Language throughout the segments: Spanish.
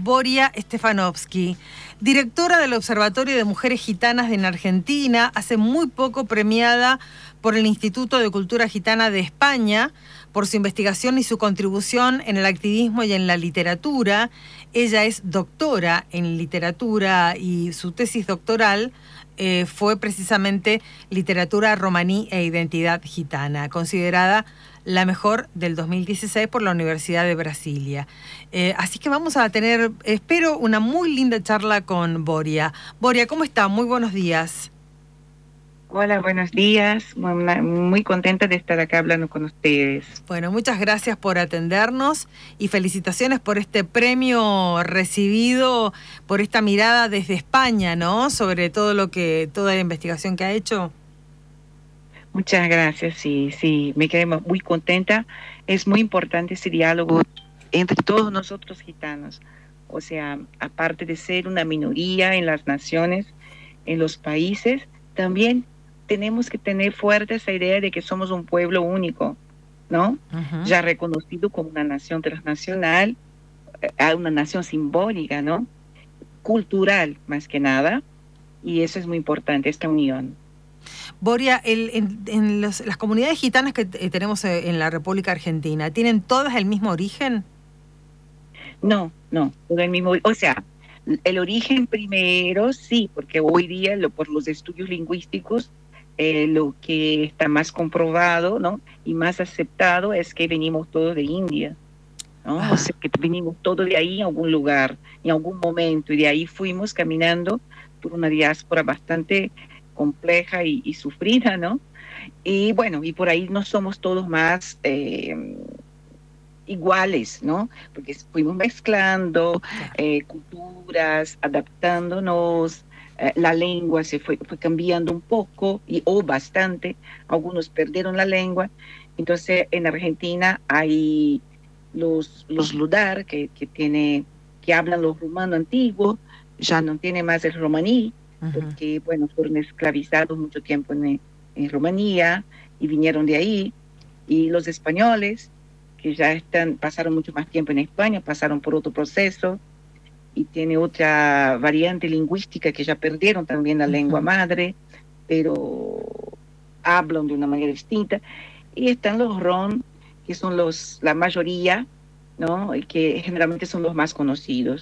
Boria Stefanovsky, directora del Observatorio de Mujeres Gitanas en Argentina, hace muy poco premiada por el Instituto de Cultura Gitana de España por su investigación y su contribución en el activismo y en la literatura. Ella es doctora en literatura y su tesis doctoral fue precisamente Literatura romaní e identidad gitana, considerada la mejor del 2016 por la Universidad de Brasilia. Así que vamos a tener, espero, una muy linda charla con Boria. Boria, ¿cómo está? Muy buenos días. Hola, buenos días. Muy contenta de estar acá hablando con ustedes. Bueno, muchas gracias por atendernos y felicitaciones por este premio recibido, por esta mirada desde España, ¿no? Sobre todo toda la investigación que ha hecho. Muchas gracias, sí, me quedé muy contenta. Es muy importante ese diálogo entre todos nosotros gitanos. O sea, aparte de ser una minoría en las naciones, en los países, también tenemos que tener fuerte esa idea de que somos un pueblo único, ¿no? Uh-huh. Ya reconocido como una nación transnacional, una nación simbólica, ¿no? Cultural, más que nada, y eso es muy importante, esta unión. Boria, las comunidades gitanas que tenemos en la República Argentina, ¿tienen todas el mismo origen? No, todo el mismo, o sea, el origen primero sí, porque hoy día por los estudios lingüísticos lo que está más comprobado, ¿no? Y más aceptado es que venimos todos de India, ¿no? O sea, que venimos todos de ahí en algún lugar, en algún momento, y de ahí fuimos caminando por una diáspora bastante compleja y sufrida, ¿no? Y bueno, y por ahí no somos todos más iguales, ¿no? Porque fuimos mezclando culturas, adaptándonos. La lengua se fue cambiando un poco o bastante, algunos perdieron la lengua. Entonces en Argentina hay los ludar que hablan los rumanos antiguos, ya no tiene más el romaní, porque bueno, fueron esclavizados mucho tiempo en Rumanía y vinieron de ahí, y los españoles que ya pasaron mucho más tiempo en España, pasaron por otro proceso, y tiene otra variante lingüística que ya perdieron también la lengua madre, pero hablan de una manera distinta. Y están los ron, que son la mayoría, ¿no? Y que generalmente son los más conocidos.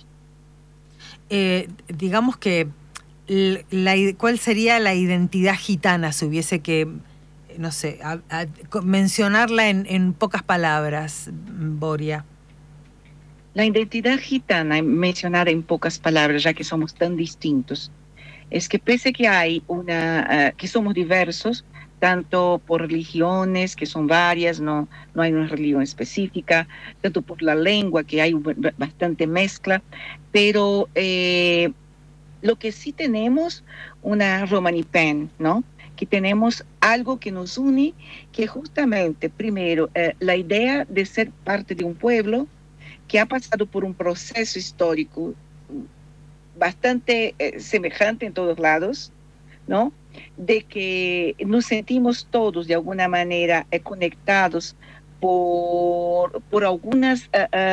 Digamos que, ¿cuál sería la identidad gitana si hubiese que, no sé, mencionarla en pocas palabras, Boria? La identidad gitana, mencionada en pocas palabras, ya que somos tan distintos, es que pese que hay que somos diversos, tanto por religiones, que son varias, no hay una religión específica, tanto por la lengua, que hay bastante mezcla, pero lo que sí tenemos, una romanipen, ¿no? Que tenemos algo que nos une, que justamente, primero, la idea de ser parte de un pueblo que ha pasado por un proceso histórico bastante semejante en todos lados, ¿no? De que nos sentimos todos de alguna manera conectados por algunos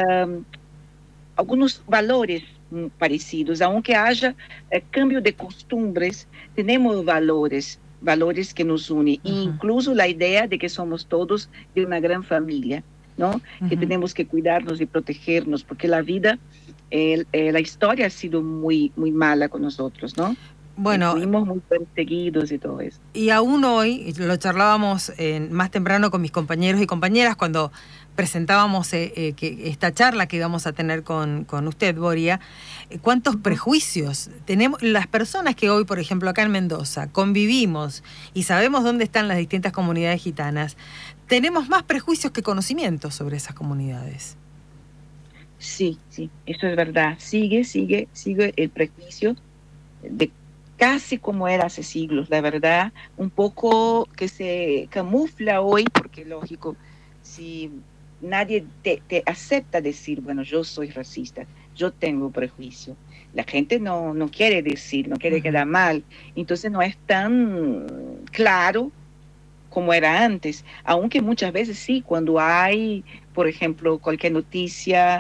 valores parecidos, aunque haya cambio de costumbres, tenemos valores que nos unen, incluso la idea de que somos todos de una gran familia, ¿no? Que tenemos que cuidarnos y protegernos, porque la vida, la historia ha sido muy, muy mala con nosotros, ¿no? Bueno, fuimos muy perseguidos y todo eso. Y aún hoy, lo charlábamos más temprano con mis compañeros y compañeras cuando presentábamos esta charla que íbamos a tener con usted, Boria, cuántos prejuicios tenemos las personas que hoy, por ejemplo, acá en Mendoza, convivimos y sabemos dónde están las distintas comunidades gitanas. Tenemos más prejuicios que conocimientos sobre esas comunidades. Sí, eso es verdad. Sigue el prejuicio de casi como era hace siglos, la verdad, un poco que se camufla hoy, porque lógico, si nadie te acepta decir, bueno, yo soy racista, yo tengo prejuicio, la gente no quiere decir, no quiere quedar mal, entonces no es tan claro como era antes, aunque muchas veces sí, cuando hay, por ejemplo, cualquier noticia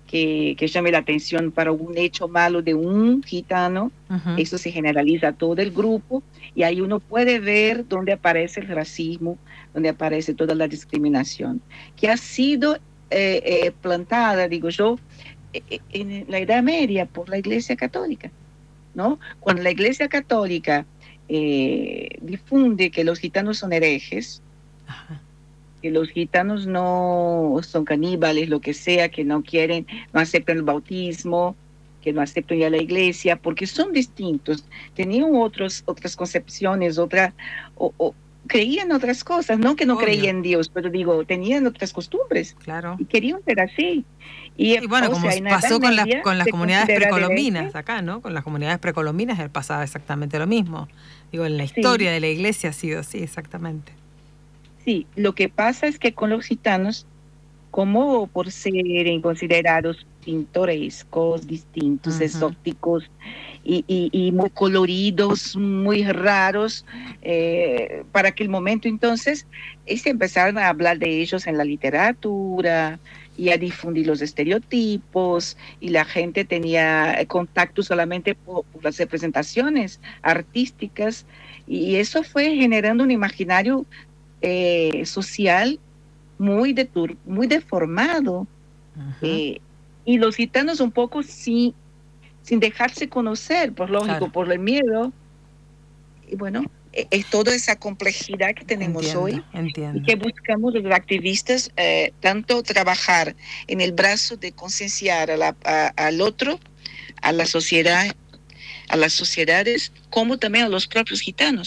que llame la atención para un hecho malo de un gitano, eso se generaliza a todo el grupo y ahí uno puede ver dónde aparece el racismo, donde aparece toda la discriminación, que ha sido plantada, digo yo, en la Edad Media por la Iglesia Católica, ¿no? Cuando la Iglesia Católica difunde que los gitanos son herejes, que los gitanos no son caníbales, lo que sea, que no quieren, no aceptan el bautismo, que no aceptan ya la iglesia, porque son distintos, tenían otras concepciones, creían otras cosas, no que no creían en Dios, pero digo, tenían otras costumbres, claro, y querían ser así. Y bueno, como pasó con las comunidades precolombinas acá, ¿no? Con las comunidades precolombinas pasaba exactamente lo mismo. Digo, en la historia de la iglesia ha sido así, exactamente. Sí, lo que pasa es que con los gitanos, como por ser considerados pintorescos, distintos, exóticos y muy coloridos, muy raros, para aquel momento entonces se empezaron a hablar de ellos en la literatura y a difundir los estereotipos, y la gente tenía contacto solamente por las representaciones artísticas, y eso fue generando un imaginario social muy deformado, y los gitanos un poco sin dejarse conocer, por lógico, claro, por el miedo. Y bueno, es toda esa complejidad que tenemos hoy, y que buscamos los activistas, tanto trabajar en el brazo de concienciar al otro, a la sociedad, a las sociedades, como también a los propios gitanos.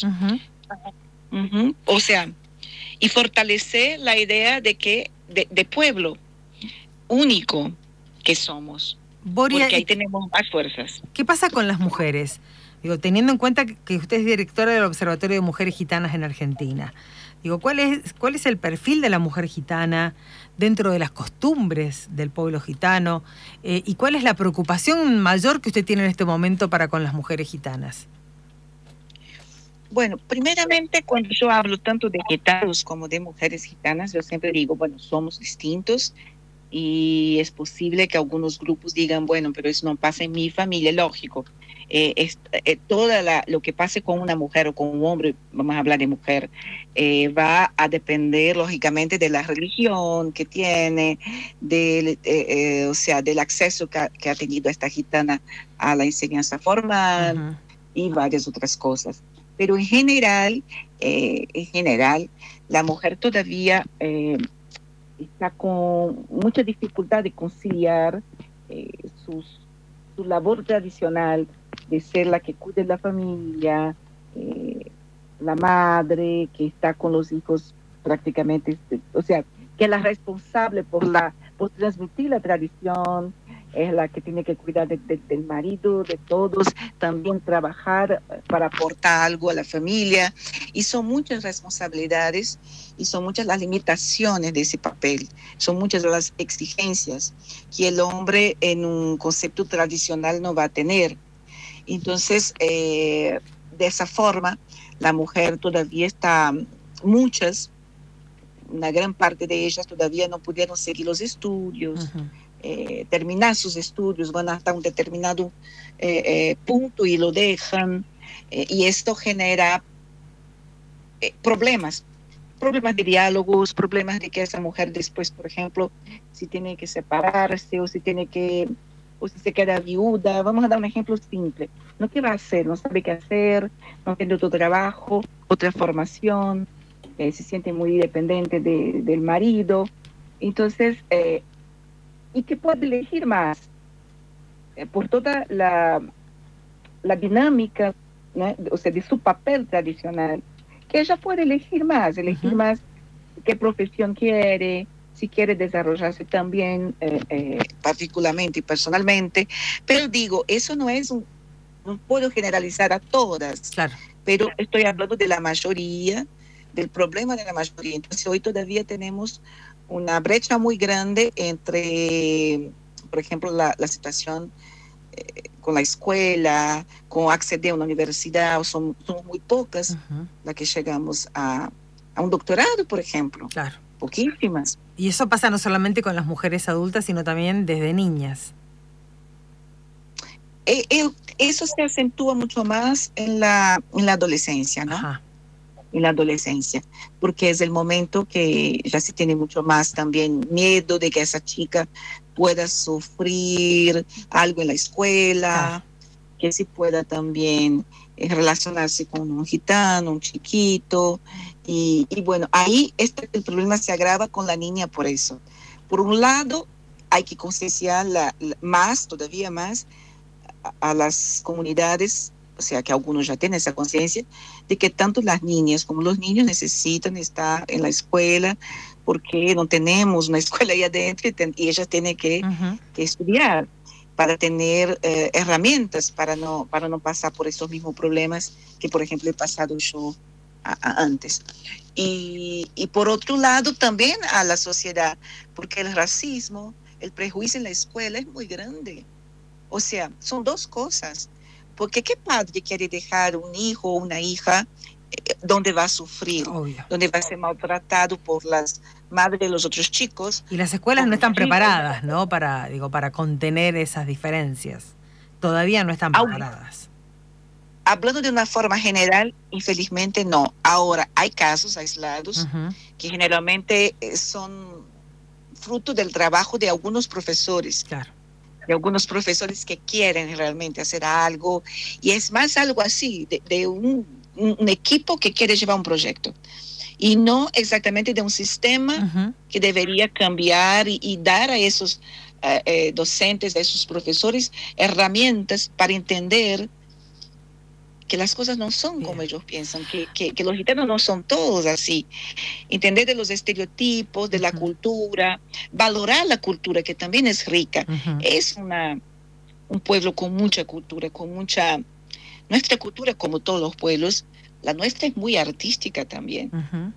O sea, y fortalecer la idea de que de pueblo único que somos, Boria, porque ahí tenemos más fuerzas. ¿Qué pasa con las mujeres? Digo, teniendo en cuenta que usted es directora del Observatorio de Mujeres Gitanas en Argentina, digo, ¿cuál es el perfil de la mujer gitana dentro de las costumbres del pueblo gitano? ¿Y cuál es la preocupación mayor que usted tiene en este momento para con las mujeres gitanas? Bueno, primeramente, cuando yo hablo tanto de gitanos como de mujeres gitanas, yo siempre digo, bueno, somos distintos y es posible que algunos grupos digan, bueno, pero eso no pasa en mi familia, lógico. Lo que pase con una mujer o con un hombre, vamos a hablar de mujer, va a depender lógicamente de la religión que tiene, o sea, del acceso que ha tenido esta gitana a la enseñanza formal y varias otras cosas. Pero en general, la mujer todavía está con mucha dificultad de conciliar su labor tradicional de ser la que cuida de la familia, la madre que está con los hijos prácticamente, o sea, que es la responsable por transmitir la tradición, es la que tiene que cuidar del marido, de todos, también trabajar para aportar algo a la familia, y son muchas responsabilidades y son muchas las limitaciones de ese papel, son muchas las exigencias que el hombre en un concepto tradicional no va a tener. Entonces, de esa forma, la mujer todavía está, una gran parte de ellas todavía no pudieron seguir los estudios, terminar sus estudios, van hasta un determinado punto y lo dejan, y esto genera problemas de diálogos, problemas de que esa mujer después, por ejemplo, si tiene que separarse o si se queda viuda. Vamos a dar un ejemplo simple. ¿No qué va a hacer? No sabe qué hacer, no tiene otro trabajo, otra formación, se siente muy dependiente del marido. Entonces, y que puede elegir más por toda la dinámica, ¿no? O sea, de su papel tradicional, que ella puede elegir más qué profesión quiere, si quiere desarrollarse también particularmente y personalmente. Pero digo, eso no puedo generalizar a todas, claro, pero estoy hablando de la mayoría, del problema de la mayoría. Entonces hoy todavía tenemos una brecha muy grande entre, por ejemplo, la situación con la escuela, con acceder a una universidad, somos muy pocas las que llegamos a un doctorado, por ejemplo. Claro. poquísimas. Y eso pasa no solamente con las mujeres adultas, sino también desde niñas. Eso se acentúa mucho más en la adolescencia, ¿no? Ajá. En la adolescencia, porque es el momento que ya se tiene mucho más también miedo de que esa chica pueda sufrir algo en la escuela, Claro. que sí pueda también relacionarse con un gitano, un chiquito, y bueno, ahí el problema se agrava con la niña por eso. Por un lado, hay que concienciar más, todavía más, a las comunidades, o sea, que algunos ya tienen esa conciencia, de que tanto las niñas como los niños necesitan estar en la escuela, porque no tenemos una escuela ahí adentro y ellas tienen que estudiar para tener herramientas para no pasar por esos mismos problemas que, por ejemplo, he pasado yo antes. Y por otro lado, también a la sociedad, porque el racismo, el prejuicio en la escuela es muy grande. O sea, son dos cosas. Porque ¿qué padre quiere dejar un hijo o una hija donde va a sufrir, Obvio. donde va a ser maltratado por las madres de los otros chicos? Y las escuelas no están preparadas, ¿no? Para contener esas diferencias. Todavía no están preparadas. Hablando de una forma general, infelizmente no. Ahora, hay casos aislados que generalmente son fruto del trabajo de algunos profesores. Claro. De algunos profesores que quieren realmente hacer algo, y es más algo así, de un equipo que quiere llevar un proyecto, y no exactamente de un sistema que debería cambiar y dar a esos docentes, a esos profesores, herramientas para entender que las cosas no son como ellos piensan, que los gitanos no son todos así. Entender de los estereotipos, de la cultura, valorar la cultura, que también es rica. Es un pueblo con mucha cultura, Nuestra cultura, como todos los pueblos, la nuestra es muy artística también.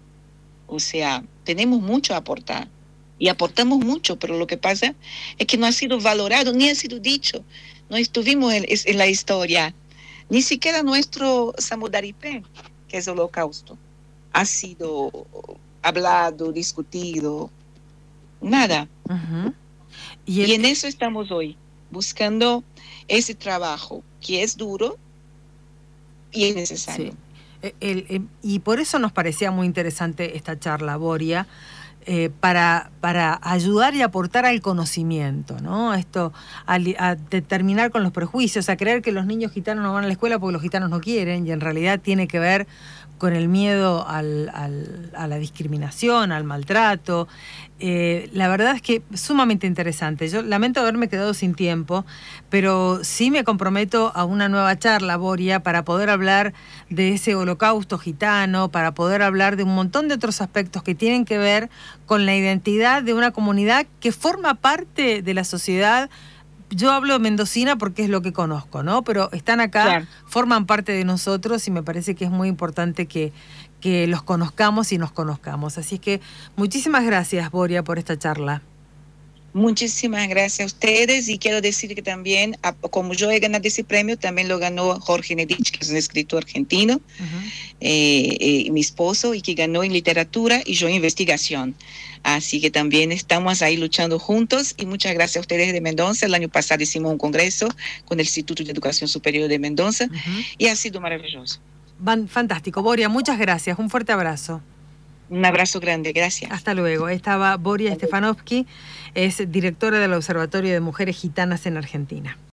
O sea, tenemos mucho a aportar. Y aportamos mucho, pero lo que pasa es que no ha sido valorado, ni ha sido dicho. No estuvimos en la historia. Ni siquiera nuestro Samudaripé, que es el holocausto, ha sido hablado, discutido, nada. Y en eso estamos hoy, buscando ese trabajo que es duro y es necesario. Sí. Y por eso nos parecía muy interesante esta charla, Boria, para ayudar y aportar al conocimiento, ¿no? Esto, a terminar con los prejuicios, a creer que los niños gitanos no van a la escuela porque los gitanos no quieren, y en realidad tiene que ver con el miedo a la discriminación, al maltrato. La verdad es que sumamente interesante. Yo lamento haberme quedado sin tiempo, pero sí me comprometo a una nueva charla, Boria, para poder hablar de ese holocausto gitano, para poder hablar de un montón de otros aspectos que tienen que ver con la identidad de una comunidad que forma parte de la sociedad. Yo hablo mendocina porque es lo que conozco, ¿no? Pero están acá, claro, forman parte de nosotros y me parece que es muy importante que los conozcamos y nos conozcamos. Así es que muchísimas gracias, Boria, por esta charla. Muchísimas gracias a ustedes, y quiero decir que también, como yo he ganado ese premio, también lo ganó Jorge Nedich, que es un escritor argentino, mi esposo, y que ganó en literatura y yo en investigación. Así que también estamos ahí luchando juntos, y muchas gracias a ustedes de Mendoza. El año pasado hicimos un congreso con el Instituto de Educación Superior de Mendoza y ha sido maravilloso. Fantástico, Boria, muchas gracias, un fuerte abrazo. Un abrazo grande, gracias. Hasta luego. Estaba Boria Stefanovsky, es directora del Observatorio de Mujeres Gitanas en Argentina.